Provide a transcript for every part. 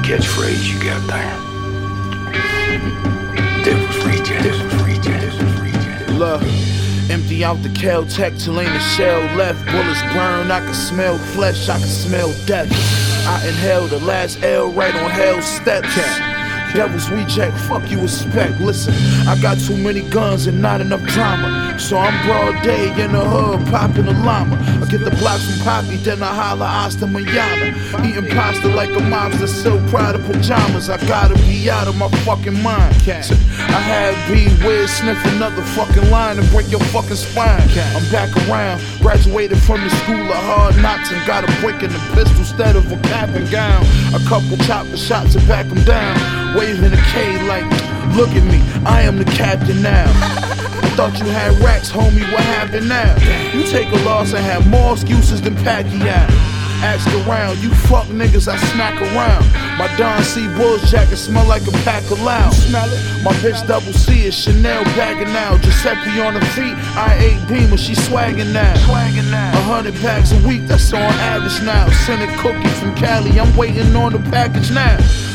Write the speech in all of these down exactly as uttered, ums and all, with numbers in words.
catchphrase you got there? Devil's reject, devil's reject, devil's reject. Look, empty out the Cal-Tech till ain't a shell left. Bullets burn, I can smell flesh, I can smell death. I inhale the last L right on hell's steps. Devil's reject, fuck you expect. Listen, I got too many guns and not enough drama, so I'm broad day in the hood, popping a llama. I get the blocks from Poppy, then I holla hasta mañana. Eating pasta like a mobster, still proud of pajamas. I gotta be out of my fucking mind. I had B Wiz sniff another fucking line and break your fucking spine. I'm back around, graduated from the school of hard knocks and got a brick in the pistol instead of a cap and gown. A couple chopper shots to back them down. Waving a K like, look at me, I am the captain now. I thought you had racks, homie, what happened now? You take a loss and have more excuses than Pacquiao. Ask around, you fuck niggas, I smack around. My Don C. Bulls jacket smell like a pack of loud. Smell it? My bitch double C is Chanel bagging now. Giuseppe on her feet, I eight Beamer, she swagging now. Swagging now. A hundred packs a week, that's on average now. Send a cookie from Cali, I'm waiting on the package now.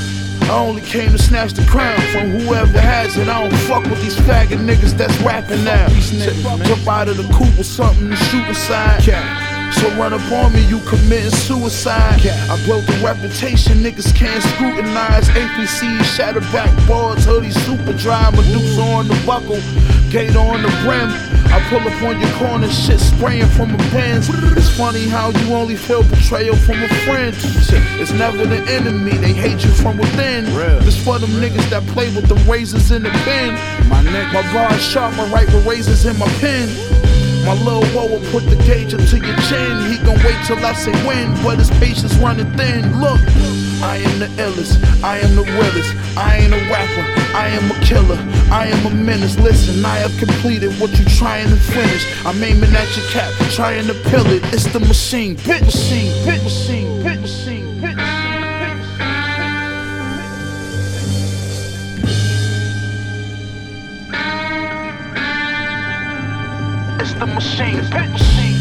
I only came to snatch the crown from whoever has it. I don't fuck with these faggot niggas that's rapping now. Jump out of the coupe with something to shoot aside. So run up on me, you committing suicide. I built a reputation, niggas can't scrutinize. A P C, shatter backboards, hoodie super dry. Medusa on the buckle, gator on the brim. I pull up on your corner, shit spraying from a Benz. It's funny how you only feel betrayal from a friend. It's never the enemy, they hate you from within. It's for them niggas that play with the razors in the pen. My neck, my bar sharp, I write with razors in my pen. My little woe will put the gauge up to your chin. He gon' wait till I say when, but his patience running thin. Look, I am the illest, I am the realest. I ain't a rapper, I am a killer, I am a menace. Listen, I have completed what you trying to finish. I'm aiming at your cap, trying to pill it. It's the machine, bit machine, bit machine, bit machine, bit machine. It's the machine, bit machine.